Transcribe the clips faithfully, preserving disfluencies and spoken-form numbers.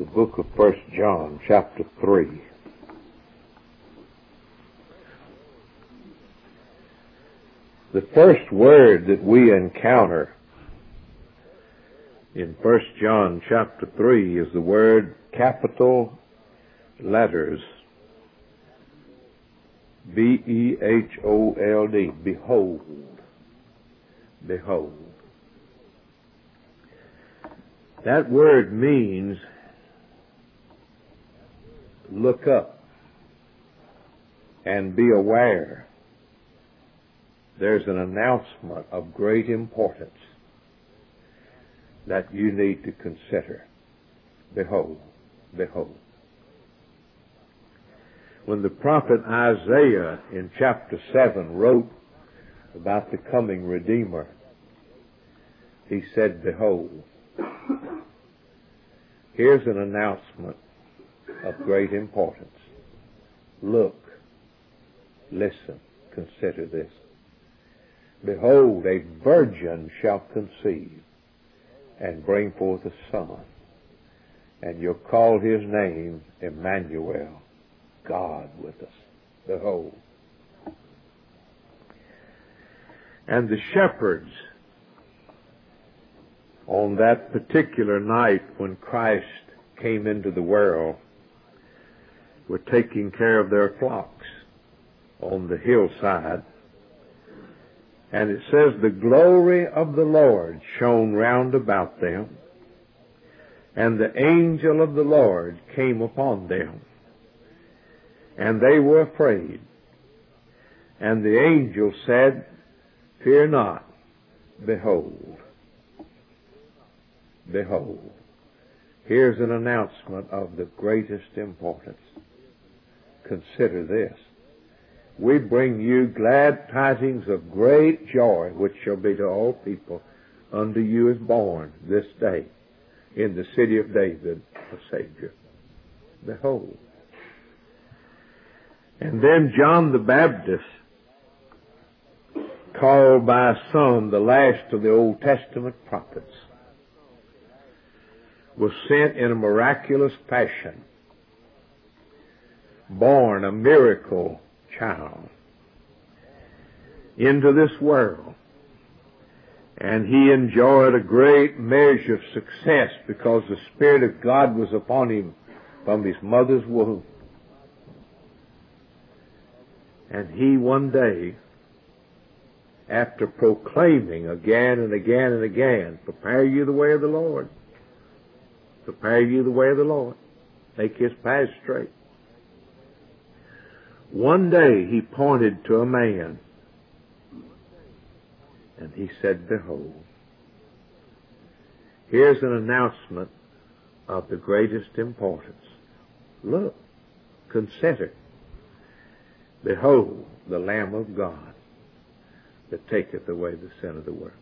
the book of First John, chapter three. The first word that we encounter in First John chapter three is the word capital letters, B E H O L D, behold. Behold. That word means look up and be aware. There's an announcement of great importance that you need to consider. Behold, behold. When the prophet Isaiah in chapter seven wrote about the coming Redeemer, he said, behold. Here's an announcement of great importance. Look, listen, consider this. Behold, a virgin shall conceive and bring forth a son, and you'll call his name Emmanuel, God with us. Behold. And the shepherds, on that particular night when Christ came into the world, were taking care of their flocks on the hillside. And it says, the glory of the Lord shone round about them, and the angel of the Lord came upon them, and they were afraid. And the angel said, fear not, behold. Behold. Here's an announcement of the greatest importance. Consider this. We bring you glad tidings of great joy, which shall be to all people. Unto you is born this day in the city of David a Savior. Behold. And then John the Baptist, called by some the last of the Old Testament prophets, was sent in a miraculous fashion, born a miracle child into this world. And he enjoyed a great measure of success because the Spirit of God was upon him from his mother's womb. And he one day, after proclaiming again and again and again, prepare you the way of the Lord, prepare you the way of the Lord, make his path straight. One day he pointed to a man, and he said, behold. Here's an announcement of the greatest importance. Look, consider. Behold, the Lamb of God that taketh away the sin of the world.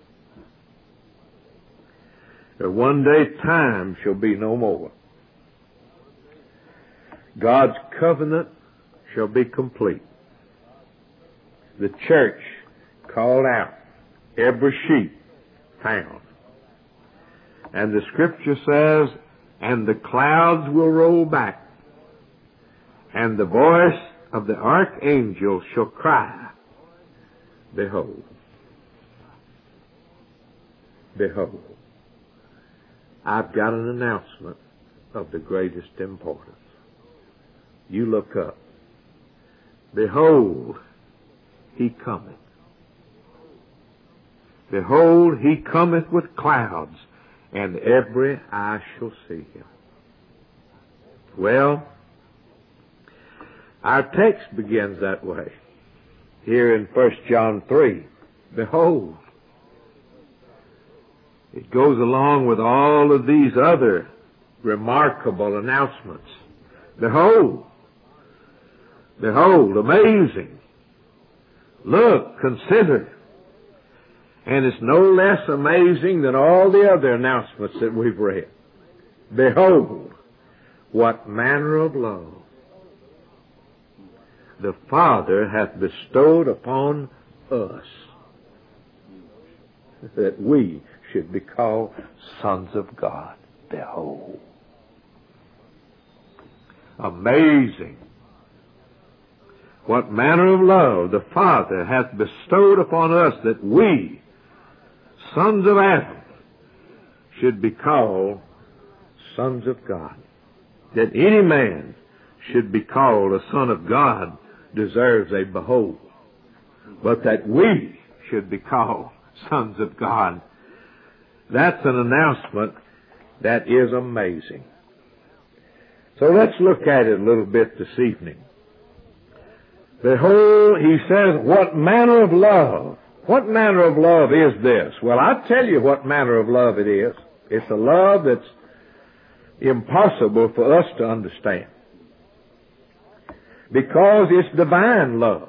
That one day time shall be no more. God's covenant shall be complete. The church called out, every sheep found. And the scripture says, and the clouds will roll back, and the voice of the archangel shall cry, behold. Behold. I've got an announcement of the greatest importance. You look up. Behold, he cometh. Behold, he cometh with clouds, and every eye shall see him. Well, our text begins that way. Here in First John three, behold. It goes along with all of these other remarkable announcements. Behold. Behold, amazing. Look, consider. And it's no less amazing than all the other announcements that we've read. Behold, what manner of love the Father hath bestowed upon us, that we should be called sons of God. Behold. Amazing. What manner of love the Father hath bestowed upon us, that we, sons of Adam, should be called sons of God. That any man should be called a son of God deserves a behold. But that we should be called sons of God, that's an announcement that is amazing. So let's look at it a little bit this evening. Behold, he says, what manner of love? What manner of love is this? Well, I'll tell you what manner of love it is. It's a love that's impossible for us to understand. Because it's divine love.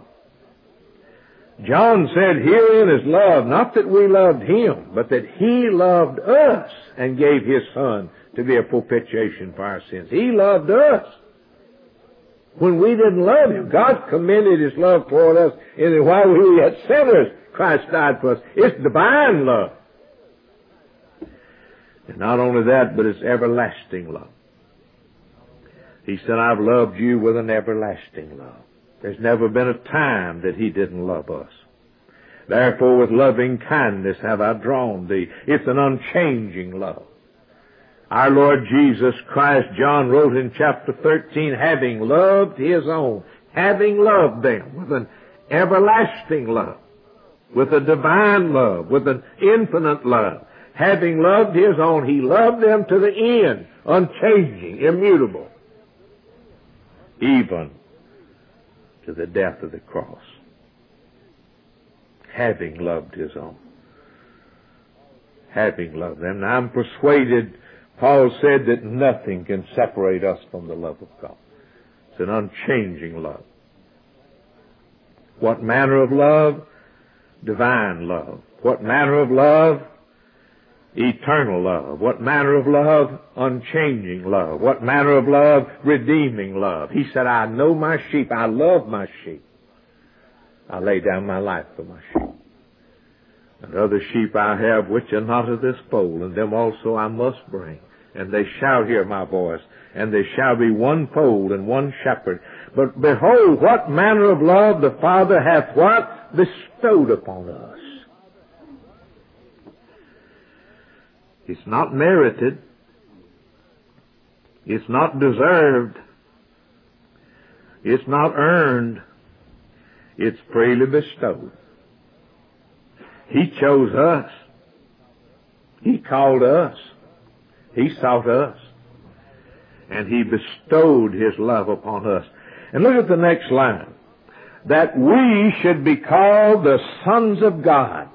John said, herein is love, not that we loved him, but that he loved us and gave his Son to be a propitiation for our sins. He loved us when we didn't love him. God commended his love toward us, and while we were yet sinners, Christ died for us. It's divine love. And not only that, but it's everlasting love. He said, I've loved you with an everlasting love. There's never been a time that he didn't love us. Therefore, with loving kindness have I drawn thee. It's an unchanging love. Our Lord Jesus Christ, John wrote in chapter thirteen, having loved his own, having loved them with an everlasting love, with a divine love, with an infinite love. Having loved his own, he loved them to the end, unchanging, immutable, even to the death of the cross. Having loved his own. Having loved them. Now I'm persuaded, Paul said, that nothing can separate us from the love of God. It's an unchanging love. What manner of love? Divine love. What manner of love? Eternal love. What manner of love? Unchanging love. What manner of love? Redeeming love. He said, I know my sheep. I love my sheep. I lay down my life for my sheep. And other sheep I have which are not of this fold, and them also I must bring. And they shall hear my voice, and they shall be one fold and one shepherd. But behold, what manner of love the Father hath what? Bestowed upon us. It's not merited. It's not deserved. It's not earned. It's freely bestowed. He chose us. He called us. He sought us. And he bestowed his love upon us. And look at the next line. That we should be called the sons of God.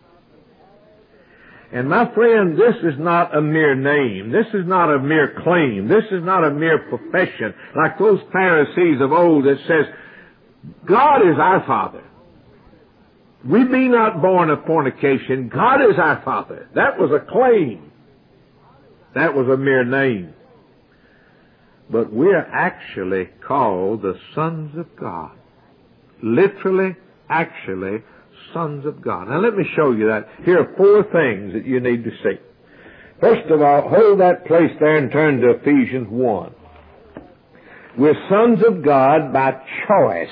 And my friend, this is not a mere name. This is not a mere claim. This is not a mere profession like those Pharisees of old that says, God is our Father. We be not born of fornication. God is our Father. That was a claim. That was a mere name. But we're actually called the sons of God. Literally, actually, sons of God. Now let me show you that. Here are four things that you need to see. First of all, hold that place there and turn to Ephesians one. We're sons of God by choice.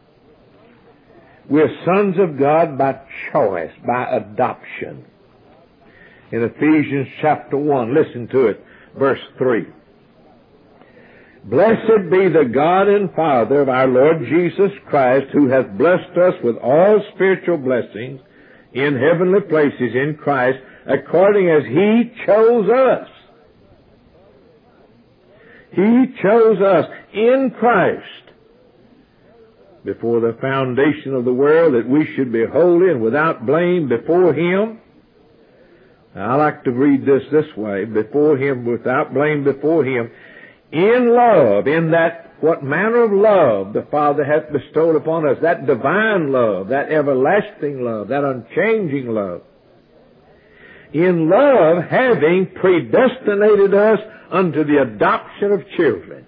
We're sons of God by choice, by adoption. In Ephesians chapter one, listen to it, verse three. Blessed be the God and Father of our Lord Jesus Christ, who hath blessed us with all spiritual blessings in heavenly places in Christ, according as he chose us. He chose us in Christ before the foundation of the world, that we should be holy and without blame before him. Now, I like to read this this way, before him, without blame before him, in love, in that what manner of love the Father hath bestowed upon us, that divine love, that everlasting love, that unchanging love. In love, having predestinated us unto the adoption of children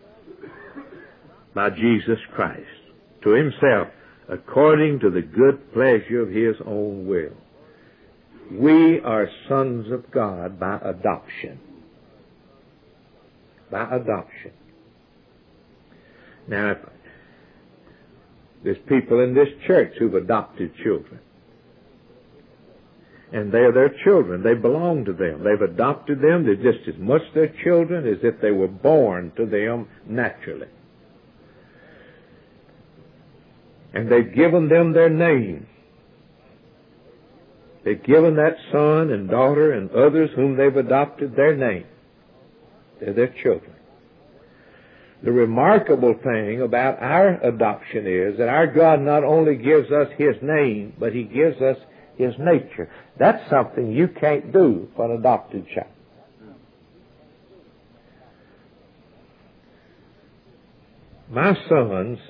by Jesus Christ to himself, according to the good pleasure of his own will. We are sons of God by adoption. By adoption. Now, there's people in this church who've adopted children. And they're their children. They belong to them. They've adopted them. They're just as much their children as if they were born to them naturally. And they've given them their name. They've given that son and daughter and others whom they've adopted their name. They're their children. The remarkable thing about our adoption is that our God not only gives us His name, but He gives us His nature. That's something you can't do for an adopted child. My sons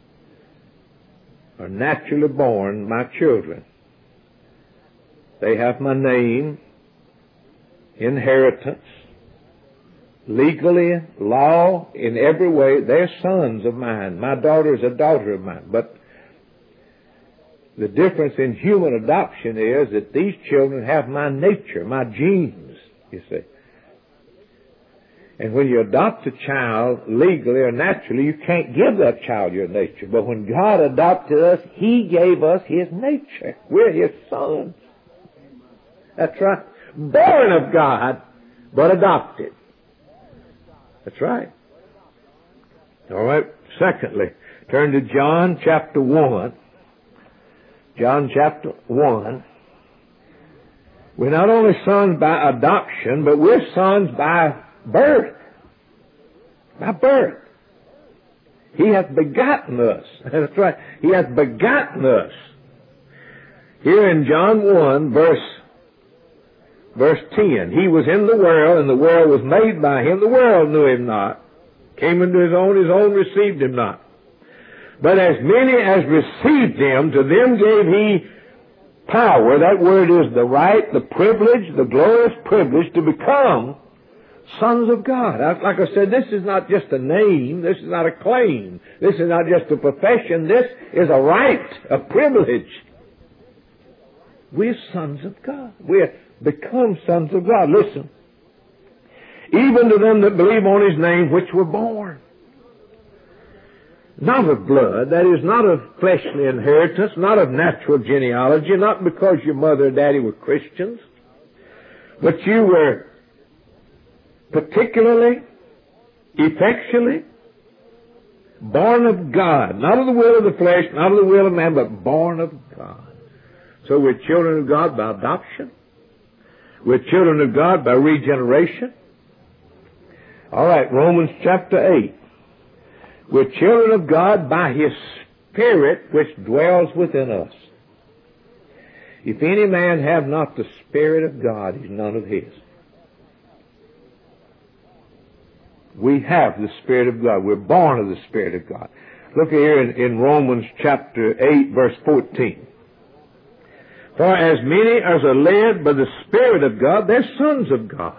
are naturally born my children. They have my name, inheritance, legally, law, in every way. They're sons of mine. My daughter is a daughter of mine. But the difference in human adoption is that these children have my nature, my genes, you see. And when you adopt a child legally or naturally, you can't give that child your nature. But when God adopted us, He gave us His nature. We're His sons. That's right. Born of God, but adopted. That's right. All right. Secondly, turn to John chapter one. John chapter one. We're not only sons by adoption, but we're sons by birth. By birth. He hath begotten us. That's right. He hath begotten us. Here in John one, verse Verse ten, He was in the world, and the world was made by Him. The world knew Him not. Came into His own, His own received Him not. But as many as received Him, to them gave He power. That word is the right, the privilege, the glorious privilege to become sons of God. Like I said, this is not just a name. This is not a claim. This is not just a profession. This is a right, a privilege. We're sons of God. We're become sons of God. Listen. Even to them that believe on His name, which were born. Not of blood, that is, not of fleshly inheritance, not of natural genealogy, not because your mother and daddy were Christians, but you were particularly, effectually born of God. Not of the will of the flesh, not of the will of man, but born of God. So we're children of God by adoption. We're children of God by regeneration. All right, Romans chapter eight. We're children of God by His Spirit which dwells within us. If any man have not the Spirit of God, he's none of His. We have the Spirit of God. We're born of the Spirit of God. Look here in, in Romans chapter eight, verse fourteen. For as many as are led by the Spirit of God, they're sons of God.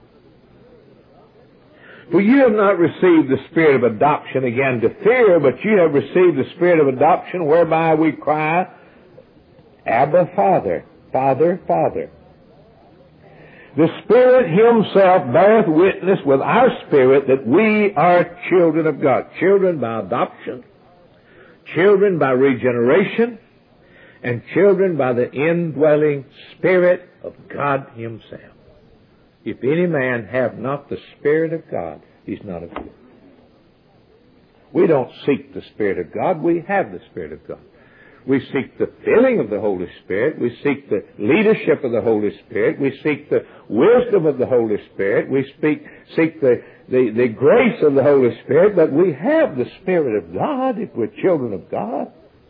For you have not received the spirit of adoption again to fear, but you have received the Spirit of adoption, whereby we cry, Abba, Father, Father, Father. The Spirit Himself beareth witness with our spirit that we are children of God. Children by adoption, children by regeneration, and children by the indwelling Spirit of God Himself. If any man have not the Spirit of God, he's not of Him. We don't seek the Spirit of God. We have the Spirit of God. We seek the filling of the Holy Spirit. We seek the leadership of the Holy Spirit. We seek the wisdom of the Holy Spirit. We speak, seek the, the, the grace of the Holy Spirit. But we have the Spirit of God if we're children of God.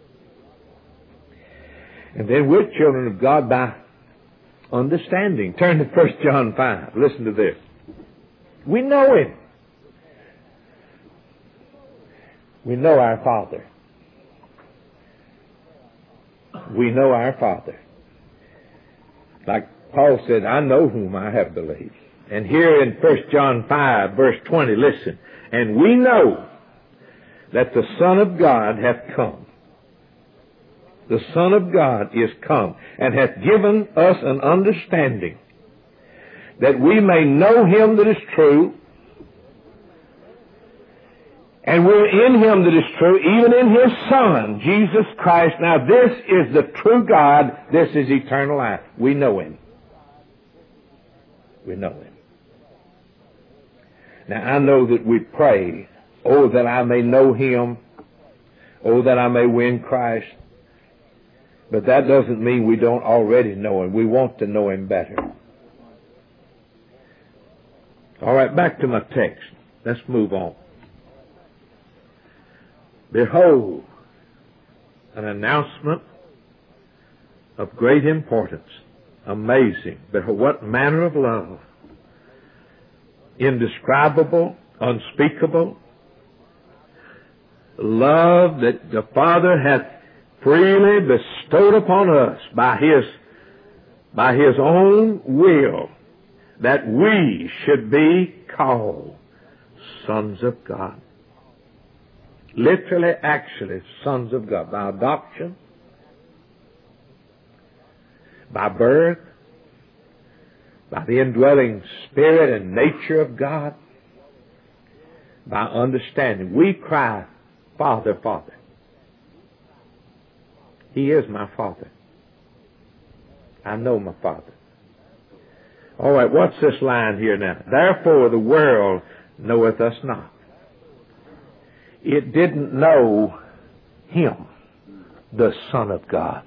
And then we're children of God by understanding. Turn to First John five. Listen to this. We know Him. We know our Father. We know our Father. Like Paul said, I know whom I have believed. And here in First John five, verse twenty, listen. And we know that the Son of God hath come. The Son of God is come, and hath given us an understanding, that we may know Him that is true, And we're in Him that is true, even in His Son, Jesus Christ. Now this is the true God. This is eternal life. We know Him. We know Him. Now I know that we pray, oh, that I may know Him. Oh, that I may win Christ. But that doesn't mean we don't already know Him. We want to know Him better. All right, back to my text. Let's move on. Behold, an announcement of great importance. Amazing. Behold, what manner of love. Indescribable, unspeakable. Love that the Father hath freely bestowed upon us by His, by His own will, that we should be called sons of God. Literally, actually, sons of God. By adoption, by birth, by the indwelling spirit and nature of God, by understanding. We cry, Father, Father. He is my Father. I know my Father. All right, what's this line here now? Therefore the world knoweth us not. It didn't know Him, the Son of God.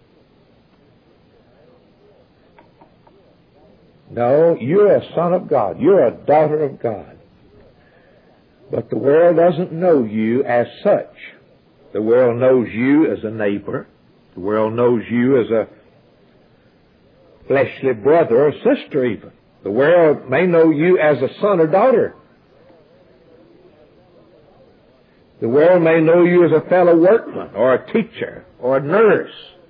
No, you're a son of God. You're a daughter of God. But the world doesn't know you as such. The world knows you as a neighbor. The world knows you as a fleshly brother or sister even. The world may know you as a son or daughter. The world may know you as a fellow workman or a teacher or a nurse.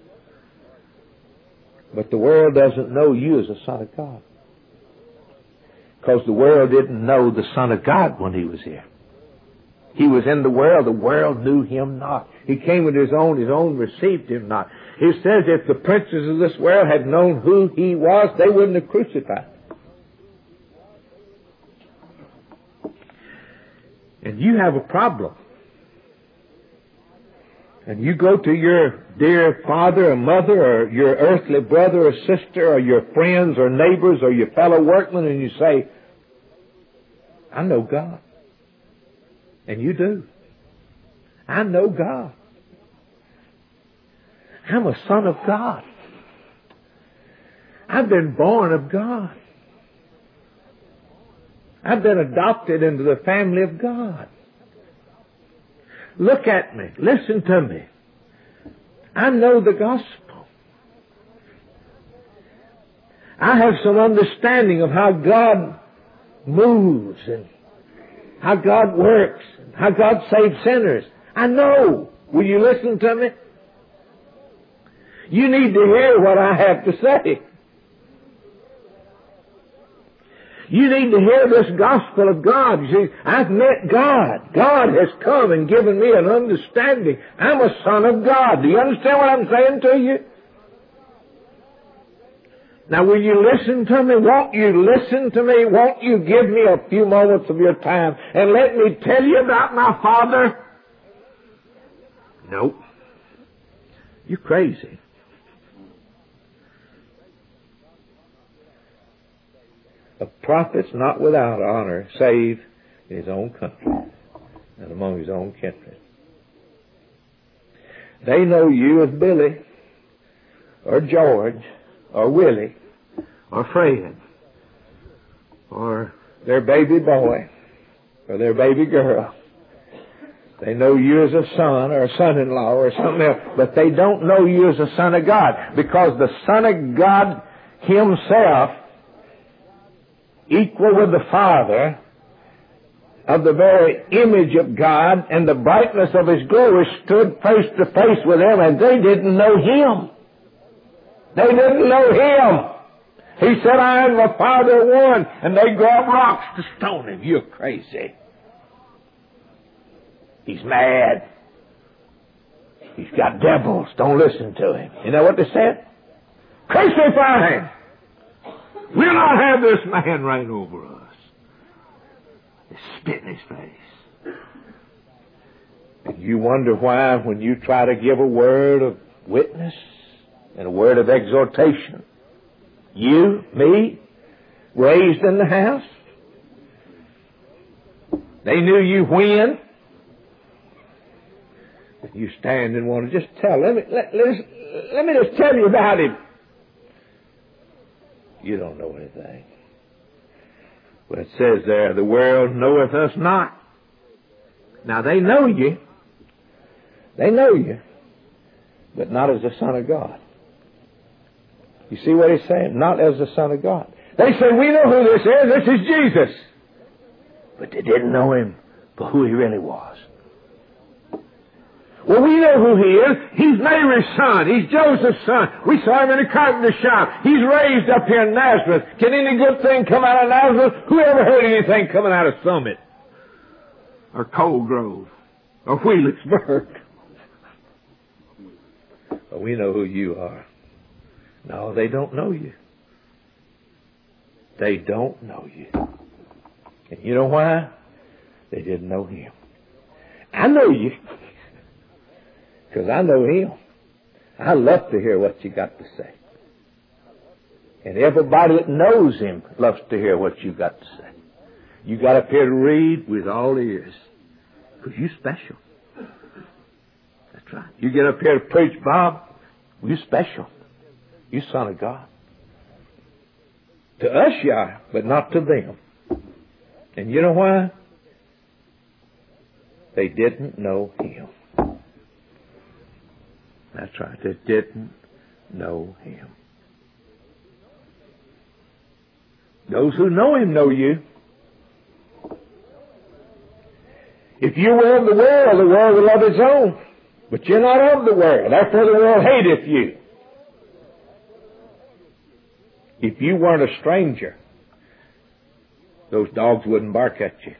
But the world doesn't know you as a son of God. Because the world didn't know the Son of God when He was here. He was in the world. The world knew Him not. He came with His own. His own received Him not. He says if the princes of this world had known who He was, they wouldn't have crucified Him. And you have a problem. And you go to your dear father or mother or your earthly brother or sister or your friends or neighbors or your fellow workmen and you say, I know God. And you do. I know God. I'm a son of God. I've been born of God. I've been adopted into the family of God. Look at me. Listen to me. I know the gospel. I have some understanding of how God moves and how God works and how God saves sinners. I know. Will you listen to me? You need to hear what I have to say. You need to hear this gospel of God. You see, I've met God. God has come and given me an understanding. I'm a son of God. Do you understand what I'm saying to you? Now, will you listen to me? Won't you listen to me? Won't you give me a few moments of your time and let me tell you about my Father? Nope. You're crazy. A prophet's not without honor, save in his own country and among his own kindred. They know you as Billy or George or Willie or Fred or their baby boy or their baby girl. They know you as a son or a son-in-law or something else, but they don't know you as a son of God, because the Son of God Himself, equal with the Father, of the very image of God and the brightness of His glory, stood face to face with them, and they didn't know Him. They didn't know Him. He said, I and my Father are one, and they grabbed rocks to stone Him. You're crazy. He's mad. He's got devils. Don't listen to him. You know what they said? Crucify Him. We'll not have this man reign over us. They spit in His face. And you wonder why when you try to give a word of witness and a word of exhortation, you, me, raised in the house, they knew you when. You stand and want to just tell. Let me, let, let, let me just tell you about him. You don't know anything. But it says there, the world knoweth us not. Now they know you. They know you. But not as the Son of God. You see what he's saying? Not as the Son of God. They say, we know who this is. This is Jesus. But they didn't know him for who he really was. Well, we know who he is. He's Mary's son. He's Joseph's son. We saw him in a carpenter shop. He's raised up here in Nazareth. Can any good thing come out of Nazareth? Who ever heard anything coming out of Summit? Or Cold Grove? Or Wheelicksburg? But we know who you are. No, they don't know you. They don't know you. And you know why? They didn't know him. I know you. Because I know him. I love to hear what you got to say. And everybody that knows him loves to hear what you got to say. You got up here to read with all ears. Because you're special. That's right. You get up here to preach, Bob, you're special. You're Son of God. To us you are, but not to them. And you know why? They didn't know him. That's right. They didn't know him. Those who know him know you. If you were of the world, the world will love its own. But you're not of the world. Therefore the world hateth you. If you weren't a stranger, those dogs wouldn't bark at you.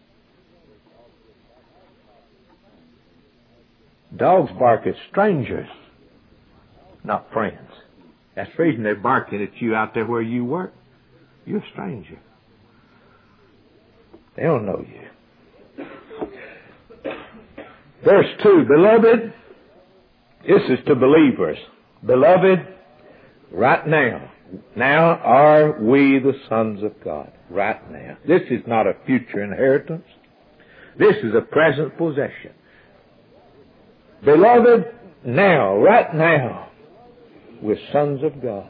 Dogs bark at strangers, not friends. That's the reason they're barking at you out there where you work. You're a stranger. They don't know you. Verse two, Beloved, this is to believers. Beloved, right now, now are we the sons of God. Right now. This is not a future inheritance. This is a present possession. Beloved, now, right now, we're sons of God.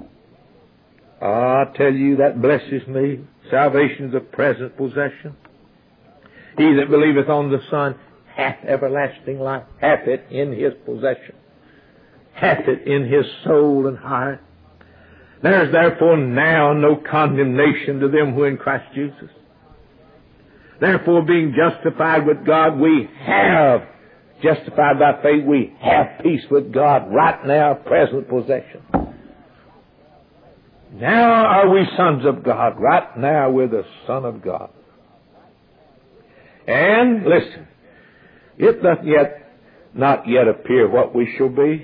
I tell you, that blesses me. Salvation's a present possession. He that believeth on the Son hath everlasting life, hath it in his possession, hath it in his soul and heart. There is therefore now no condemnation to them who are in Christ Jesus. Therefore, being justified with God, we have, justified by faith, we have peace with God right now, present possession. Now are we sons of God. Right now we're the Son of God. And, listen, it doth yet not yet appear what we shall be.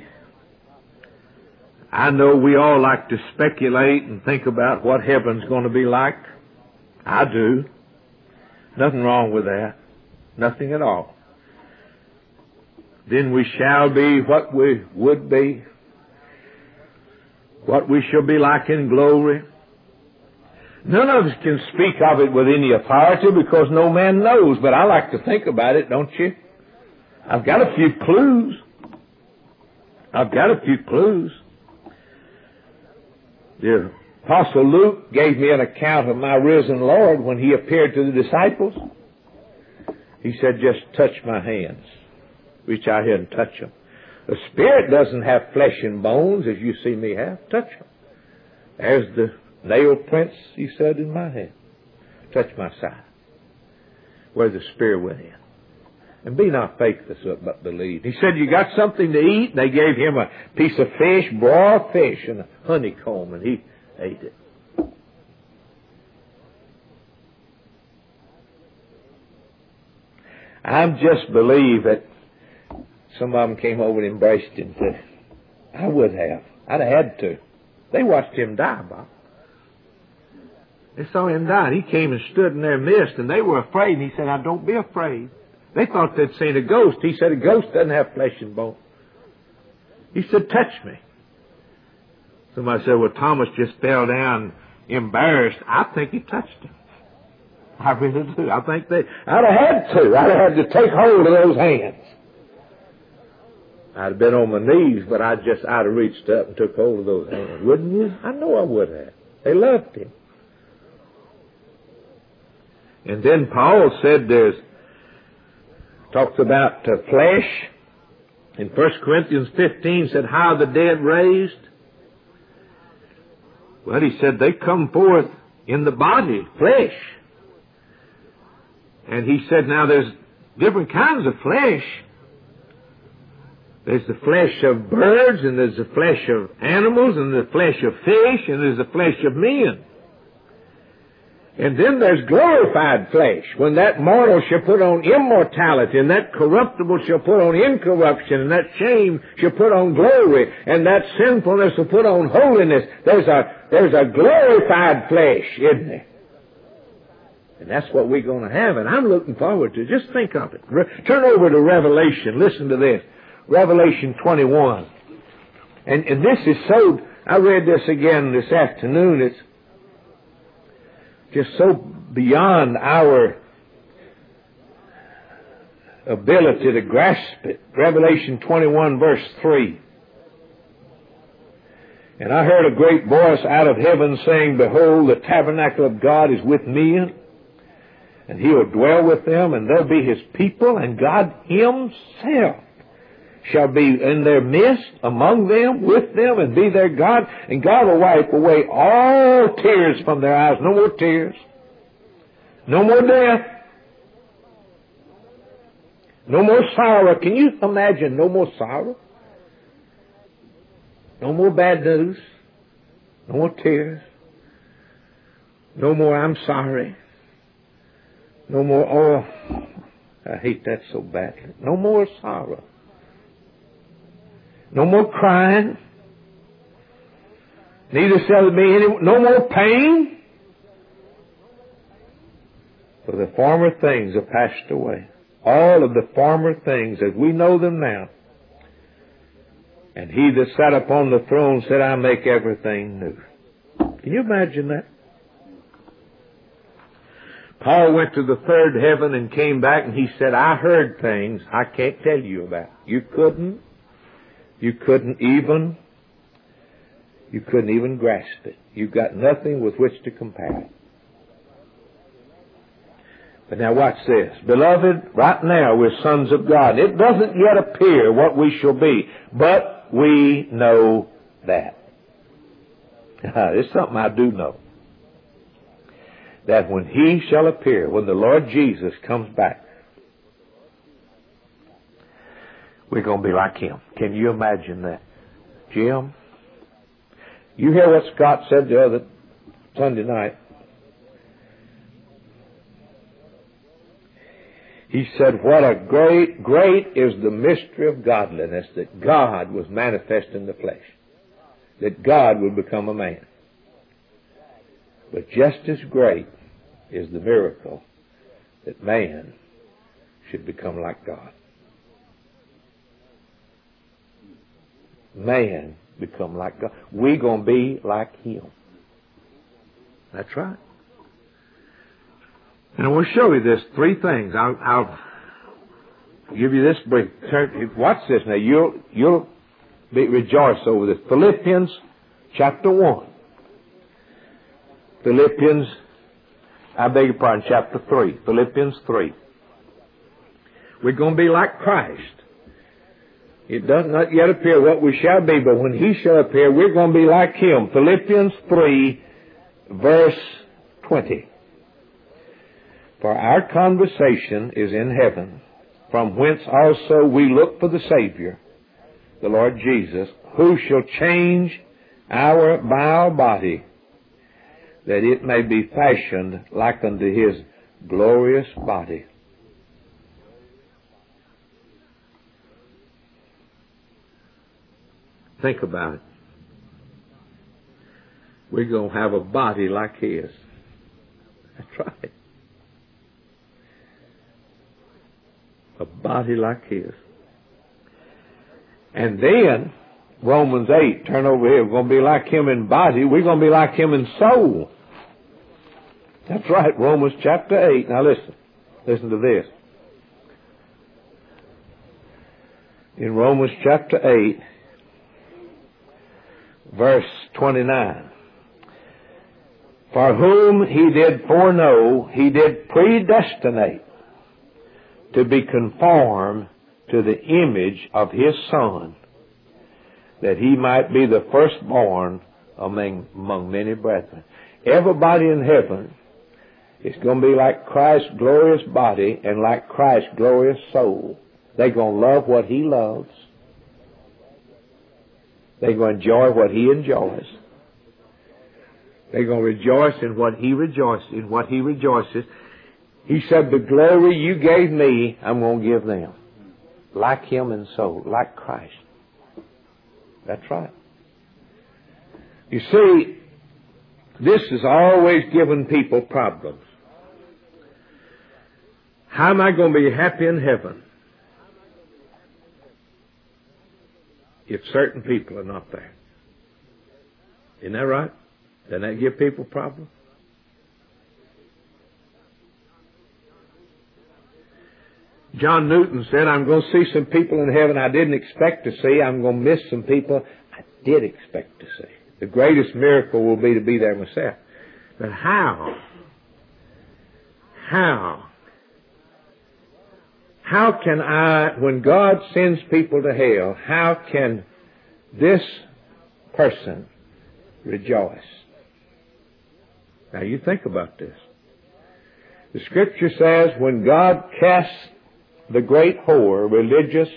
I know we all like to speculate and think about what heaven's going to be like. I do. Nothing wrong with that. Nothing at all. Then we shall be what we would be. What we shall be like in glory. None of us can speak of it with any authority because no man knows, but I like to think about it, don't you? I've got a few clues. I've got a few clues. The Apostle Luke gave me an account of my risen Lord when he appeared to the disciples. He said, just touch my hands. Reach out here and touch them. The Spirit doesn't have flesh and bones as you see me have. Touch them. There's the nail prints, he said, in my hand. Touch my side. Where the Spirit went in. And be not faithless, but believe. He said, you got something to eat? They gave him a piece of fish, broiled fish, and a honeycomb, and he ate it. I just believe that some of them came over and embraced him too. I would have. I'd have had to. They watched him die, Bob. They saw him die. He came and stood in their midst, and they were afraid. And he said, now don't be afraid. They thought they'd seen a ghost. He said, a ghost doesn't have flesh and bone. He said, touch me. Somebody said, well, Thomas just fell down embarrassed. I think he touched him. I really do. I think they, I'd have had to. I'd have had to take hold of those hands. I'd have been on my knees, but I just, I'd have reached up and took hold of those hands. Wouldn't you? I know I would have. They loved him. And then Paul said there's, talks about uh, flesh. In First Corinthians fifteen said, how are the dead raised? Well, he said they come forth in the body, flesh. And he said, now there's different kinds of flesh. There's the flesh of birds, and there's the flesh of animals, and the flesh of fish, and there's the flesh of men. And then there's glorified flesh, when that mortal shall put on immortality, and that corruptible shall put on incorruption, and that shame shall put on glory, and that sinfulness will put on holiness. There's a, there's a glorified flesh, isn't there? And that's what we're going to have, and I'm looking forward to it. Just think of it. Re- turn over to Revelation. Listen to this. Revelation twenty-one. And, and this is so, I read this again this afternoon. It's just so beyond our ability to grasp it. Revelation twenty-one, verse three. And I heard a great voice out of heaven saying, behold, the tabernacle of God is with men, and he will dwell with them, and they'll be his people, and God himself shall be in their midst, among them, with them, and be their God, and God will wipe away all tears from their eyes. No more tears. No more death. No more sorrow. Can you imagine no more sorrow? No more bad news. No more tears. No more I'm sorry. No more, oh, I hate that so badly. No more sorrow. No more crying. Neither shall there be any, no more pain. For the former things have passed away. All of the former things as we know them now. And he that sat upon the throne said, I make everything new. Can you imagine that? Paul went to the third heaven and came back, and he said, I heard things I can't tell you about. You couldn't. You couldn't even, you couldn't even grasp it. You've got nothing with which to compare it. But now watch this. Beloved, right now we're sons of God. It doesn't yet appear what we shall be, but we know that. It's something I do know. That when he shall appear, when the Lord Jesus comes back, we're going to be like him. Can you imagine that? Jim, you hear what Scott said the other Sunday night? He said, what a great, great is the mystery of godliness, that God was manifest in the flesh. That God would become a man. But just as great is the miracle that man should become like God. Man become like God. We're going to be like him. That's right. And I will show you this, three things. I'll, I'll give you this brief. Watch this now. You'll, you'll be, rejoice over this. Philippians chapter one. Philippians, I beg your pardon, chapter three. Philippians three. We're going to be like Christ. It does not yet appear what we shall be, but when he shall appear, we're going to be like him. Philippians three, verse twenty. For our conversation is in heaven, from whence also we look for the Savior, the Lord Jesus, who shall change our vile body, that it may be fashioned like unto his glorious body. Think about it. We're going to have a body like his. That's right. A body like his. And then, Romans eight, turn over here, we're going to be like him in body, we're going to be like him in soul. That's right, Romans chapter eight. Now listen, listen to this. In Romans chapter eight, verse twenty-nine. For whom he did foreknow, he did predestinate to be conformed to the image of his Son, that he might be the firstborn among, among many brethren. Everybody in heaven is going to be like Christ's glorious body and like Christ's glorious soul. They're going to love what he loves. They're going to enjoy what he enjoys. They're going to rejoice in what he rejoices, in what he rejoices. He said, the glory you gave me, I'm going to give them. Like him in soul, like Christ. That's right. You see, this has always given people problems. How am I going to be happy in heaven if certain people are not there? Isn't that right? Doesn't that give people problems? John Newton said, I'm going to see some people in heaven I didn't expect to see. I'm going to miss some people I did expect to see. The greatest miracle will be to be there myself. But how? How? How can I, when God sends people to hell, how can this person rejoice? Now you think about this. The Scripture says when God casts the great whore, religious,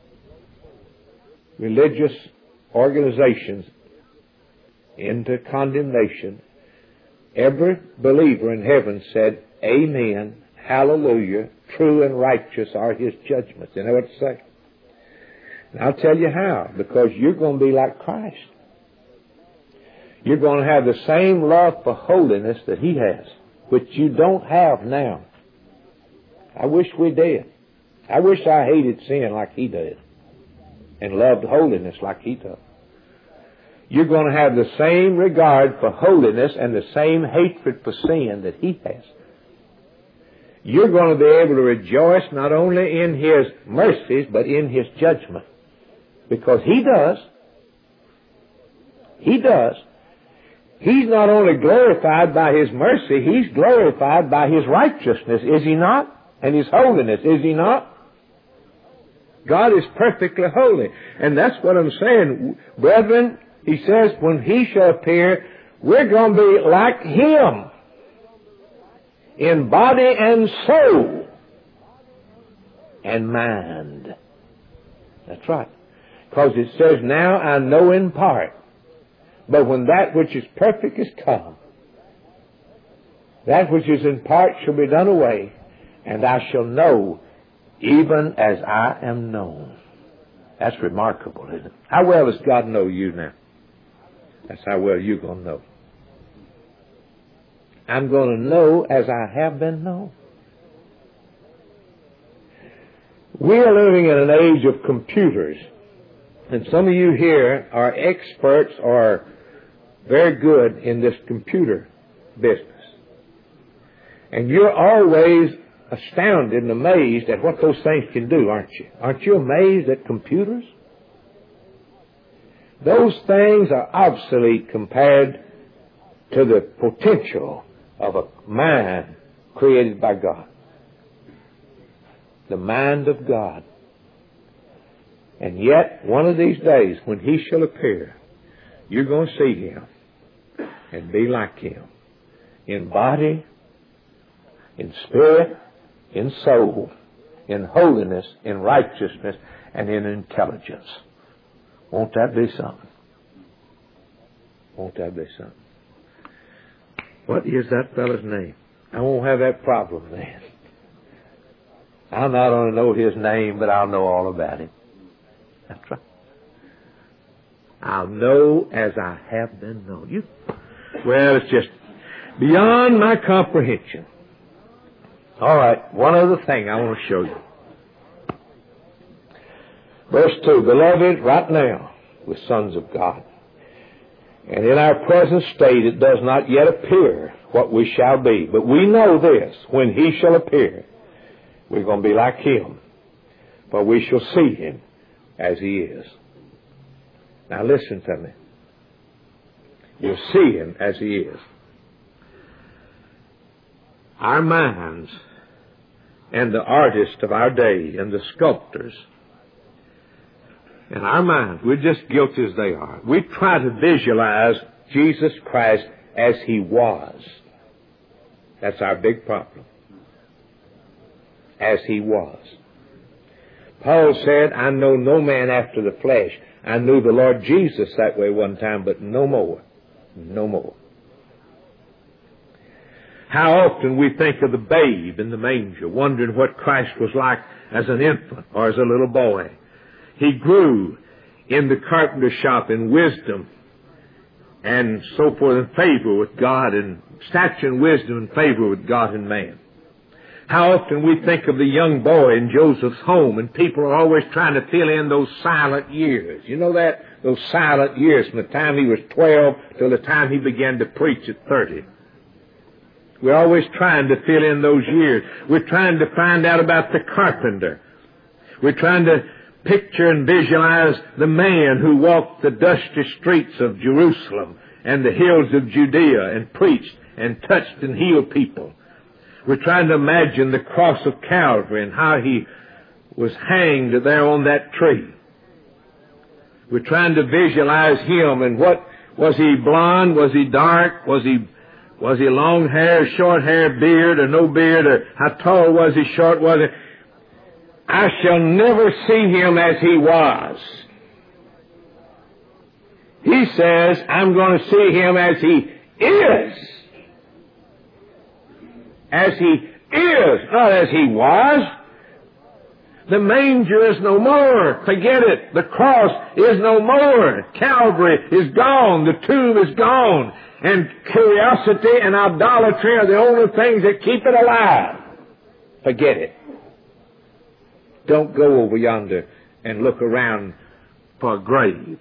religious organizations into condemnation, every believer in heaven said, Amen, hallelujah, true and righteous are his judgments. You know what to say? And I'll tell you how. Because you're going to be like Christ. You're going to have the same love for holiness that he has, which you don't have now. I wish we did. I wish I hated sin like he did and loved holiness like he does. You're going to have the same regard for holiness and the same hatred for sin that he has. You're going to be able to rejoice not only in his mercies, but in his judgment. Because he does. He does. He's not only glorified by his mercy, he's glorified by his righteousness, is he not? And his holiness, is he not? God is perfectly holy. And that's what I'm saying. Brethren, he says, when he shall appear, we're going to be like him in body and soul and mind. That's right. Because it says, now I know in part, but when that which is perfect is come, that which is in part shall be done away, and I shall know even as I am known. That's remarkable, isn't it? How well does God know you now? That's how well you're going to know. I'm going to know as I have been known. We are living in an age of computers, and some of you here are experts or very good in this computer business. And you're always astounded and amazed at what those things can do, aren't you? Aren't you amazed at computers? Those things are obsolete compared to the potential of a mind created by God. The mind of God. And yet, one of these days, when he shall appear, you're going to see him and be like him in body, in spirit, in soul, in holiness, in righteousness, and in intelligence. Won't that be something? Won't that be something? What is that fellow's name? I won't have that problem then. I'll not only know his name, but I'll know all about him. That's right. I'll know as I have been known. You, well, it's just beyond my comprehension. All right, one other thing I want to show you. Verse two, beloved, right now, we're sons of God. And in our present state it does not yet appear what we shall be. But we know this, when He shall appear, we're going to be like Him. For we shall see Him as He is. Now listen to me. You'll see Him as He is. Our minds and the artists of our day and the sculptors in our minds, we're just guilty as they are. We try to visualize Jesus Christ as He was. That's our big problem. As He was. Paul said, I know no man after the flesh. I knew the Lord Jesus that way one time, but no more. No more. How often we think of the babe in the manger, wondering what Christ was like as an infant or as a little boy. He grew in the carpenter shop in wisdom and so forth, in favor with God, and stature and wisdom and favor with God and man. How often we think of the young boy in Joseph's home, and people are always trying to fill in those silent years. You know that? Those silent years from the time he was twelve till the time he began to preach at thirty. We're always trying to fill in those years. We're trying to find out about the carpenter. We're trying to picture and visualize the man who walked the dusty streets of Jerusalem and the hills of Judea and preached and touched and healed people. We're trying to imagine the cross of Calvary and how He was hanged there on that tree. We're trying to visualize Him and what, was He blonde? Was He dark? Was He, was He long hair, short hair, beard, or no beard? Or how tall was He, short was He? I shall never see Him as He was. He says, I'm going to see Him as He is. As He is, not as He was. The manger is no more. Forget it. The cross is no more. Calvary is gone. The tomb is gone. And curiosity and idolatry are the only things that keep it alive. Forget it. Don't go over yonder and look around for a grave.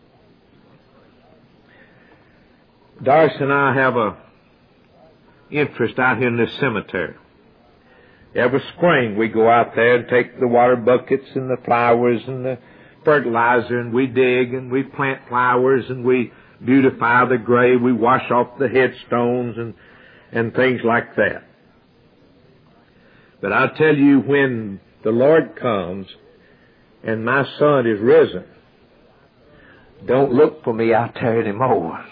Doris and I have a interest out here in this cemetery. Every spring we go out there and take the water buckets and the flowers and the fertilizer, and we dig and we plant flowers and we beautify the grave. We wash off the headstones and, and things like that. But I'll tell you, when the Lord comes and my son is risen, don't look for me out there anymore.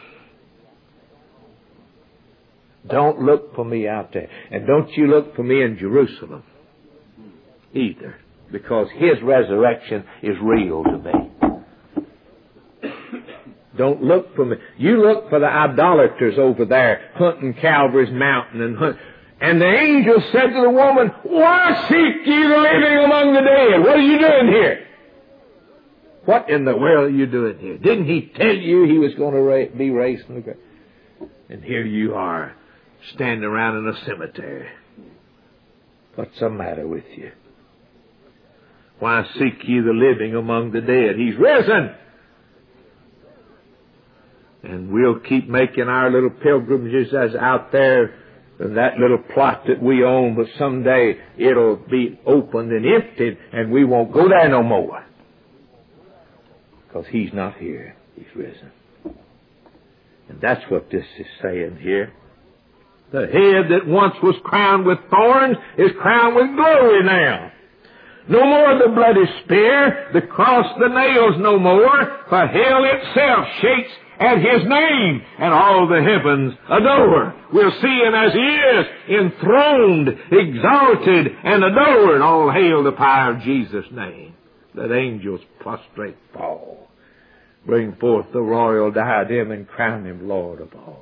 Don't look for me out there. And don't you look for me in Jerusalem either, because His resurrection is real to me. Don't look for me. You look for the idolaters over there hunting Calvary's mountain. And hunt. And the angel said to the woman, why seek ye the living among the dead? What are you doing here? What in the world are you doing here? Didn't He tell you He was going to ra- be raised from the grave? And here you are, standing around in a cemetery. What's the matter with you? Why seek ye the living among the dead? He's risen. And we'll keep making our little pilgrimages as out there in that little plot that we own, but someday it'll be opened and emptied and we won't go there no more. Because He's not here. He's risen. And that's what this is saying here. The head that once was crowned with thorns is crowned with glory now. No more the bloody spear, the cross, the nails no more, for hell itself shakes at His name, and all the heavens adore. We'll see Him as He is, enthroned, exalted, and adored. All hail the power of Jesus' name. Let angels prostrate fall. Bring forth the royal diadem and crown Him Lord of all.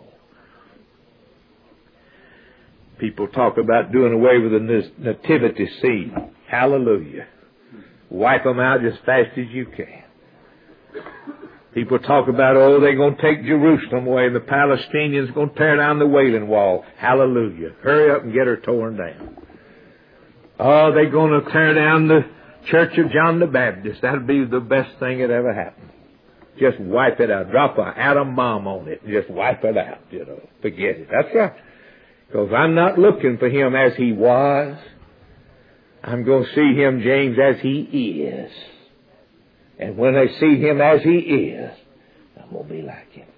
People talk about doing away with the nativity scene. Hallelujah. Wipe them out as fast as you can. People talk about, oh, they're going to take Jerusalem away and the Palestinians are going to tear down the Wailing Wall. Hallelujah. Hurry up and get her torn down. Oh, they're going to tear down the Church of John the Baptist. That'd be the best thing that ever happened. Just wipe it out. Drop an atom bomb on it and just wipe it out, you know. Forget it. That's right. Because I'm not looking for him as he was. I'm going to see him, James, as he is. And when I see him as he is, I'm going to be like him.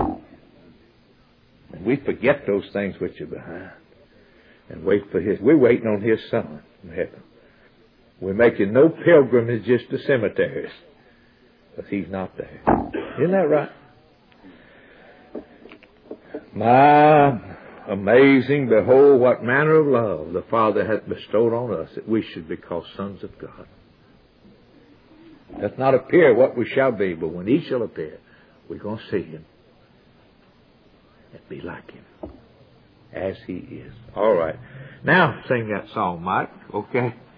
And we forget those things which are behind. And wait for his. We're waiting on his Son in heaven. We're making no pilgrimages to cemeteries. Because he's not there. Isn't that right? My amazing, behold, what manner of love the Father hath bestowed on us, that we should be called sons of God. Doth not appear what we shall be, but when he shall appear, we're going to see him and be like him as he is. All right. Now sing that song, Mike. Okay?